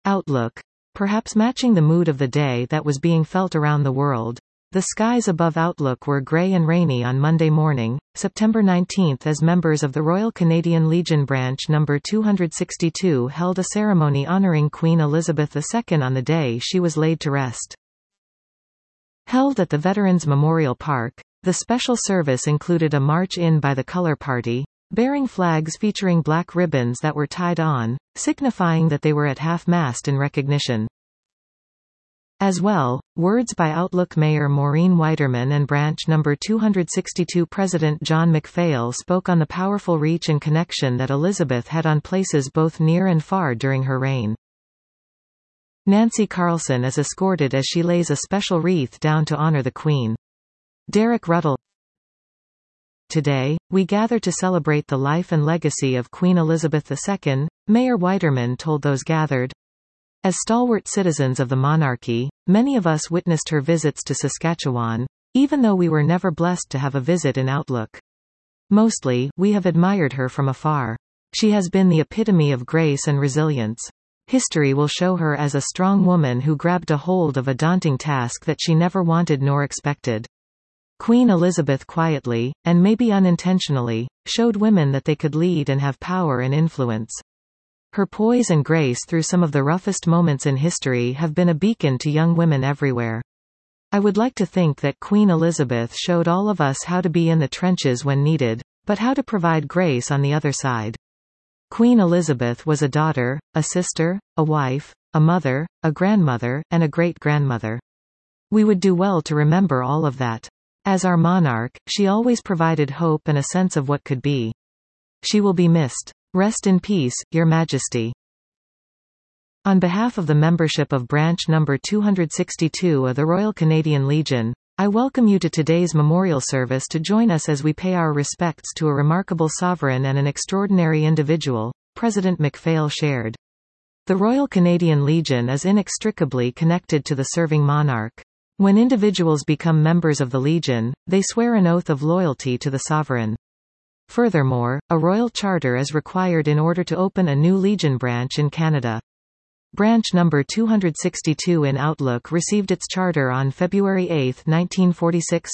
Outlook. Perhaps matching the mood of the day that was being felt around the world. The skies above Outlook were grey and rainy on Monday morning, September 19, as members of the Royal Canadian Legion Branch No. 262 held a ceremony honouring Queen Elizabeth II on the day she was laid to rest. Held at the Veterans Memorial Park, the special service included a march-in by the Colour Party, bearing flags featuring black ribbons that were tied on, signifying that they were at half-mast in recognition. As well, words by Outlook Mayor Maureen Widerman and Branch No. 262 President John MacPhail spoke on the powerful reach and connection that Elizabeth had on places both near and far during her reign. Nancy Carlson is escorted as she lays a special wreath down to honor the Queen. Derek Ruddle. Today, we gather to celebrate the life and legacy of Queen Elizabeth II, Mayor Widerman told those gathered. As stalwart citizens of the monarchy, many of us witnessed her visits to Saskatchewan, even though we were never blessed to have a visit in Outlook. Mostly, we have admired her from afar. She has been the epitome of grace and resilience. History will show her as a strong woman who grabbed a hold of a daunting task that she never wanted nor expected. Queen Elizabeth quietly, and maybe unintentionally, showed women that they could lead and have power and influence. Her poise and grace through some of the roughest moments in history have been a beacon to young women everywhere. I would like to think that Queen Elizabeth showed all of us how to be in the trenches when needed, but how to provide grace on the other side. Queen Elizabeth was a daughter, a sister, a wife, a mother, a grandmother, and a great-grandmother. We would do well to remember all of that. As our monarch, she always provided hope and a sense of what could be. She will be missed. Rest in peace, Your Majesty. On behalf of the membership of Branch No. 262 of the Royal Canadian Legion, I welcome you to today's memorial service to join us as we pay our respects to a remarkable sovereign and an extraordinary individual, President MacPhail shared. The Royal Canadian Legion is inextricably connected to the serving monarch. When individuals become members of the Legion, they swear an oath of loyalty to the sovereign. Furthermore, a royal charter is required in order to open a new Legion branch in Canada. Branch No. 262 in Outlook received its charter on February 8, 1946,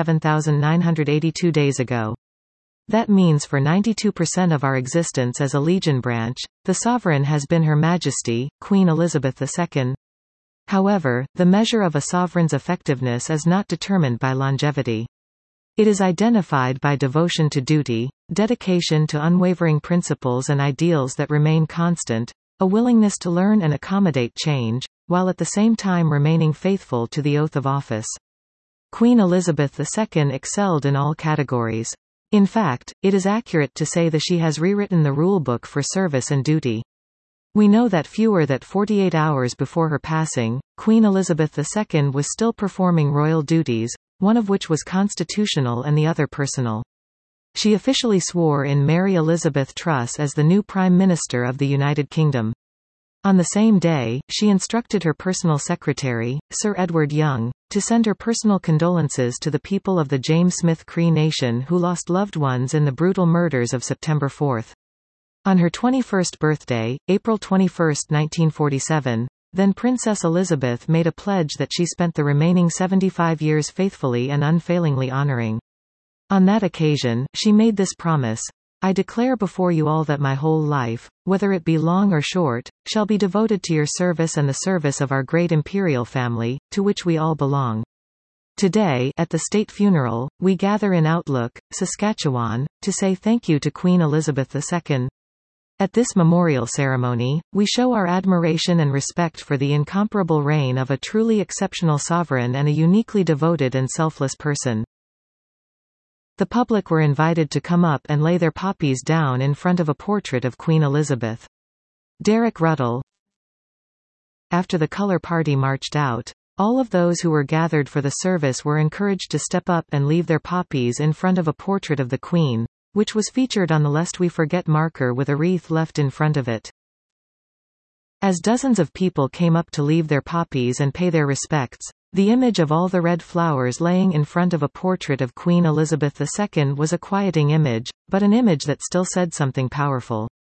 27,982 days ago. That means for 92% of our existence as a Legion branch, the sovereign has been Her Majesty, Queen Elizabeth II. However, the measure of a sovereign's effectiveness is not determined by longevity. It is identified by devotion to duty, dedication to unwavering principles and ideals that remain constant, a willingness to learn and accommodate change, while at the same time remaining faithful to the oath of office. Queen Elizabeth II excelled in all categories. In fact, it is accurate to say that she has rewritten the rulebook for service and duty. We know that fewer than 48 hours before her passing, Queen Elizabeth II was still performing royal duties, one of which was constitutional and the other personal. She officially swore in Mary Elizabeth Truss as the new Prime Minister of the United Kingdom. On the same day, she instructed her personal secretary, Sir Edward Young, to send her personal condolences to the people of the James Smith Cree Nation who lost loved ones in the brutal murders of September 4. On her 21st birthday, April 21, 1947, then Princess Elizabeth made a pledge that she spent the remaining 75 years faithfully and unfailingly honoring. On that occasion, she made this promise: I declare before you all that my whole life, whether it be long or short, shall be devoted to your service and the service of our great imperial family, to which we all belong. Today, at the state funeral, we gather in Outlook, Saskatchewan, to say thank you to Queen Elizabeth II. At this memorial ceremony, we show our admiration and respect for the incomparable reign of a truly exceptional sovereign and a uniquely devoted and selfless person. The public were invited to come up and lay their poppies down in front of a portrait of Queen Elizabeth. Derek Ruddle. After the Colour Party marched out, all of those who were gathered for the service were encouraged to step up and leave their poppies in front of a portrait of the Queen, which was featured on the Lest We Forget marker with a wreath left in front of it. As dozens of people came up to leave their poppies and pay their respects, the image of all the red flowers laying in front of a portrait of Queen Elizabeth II was a quieting image, but an image that still said something powerful.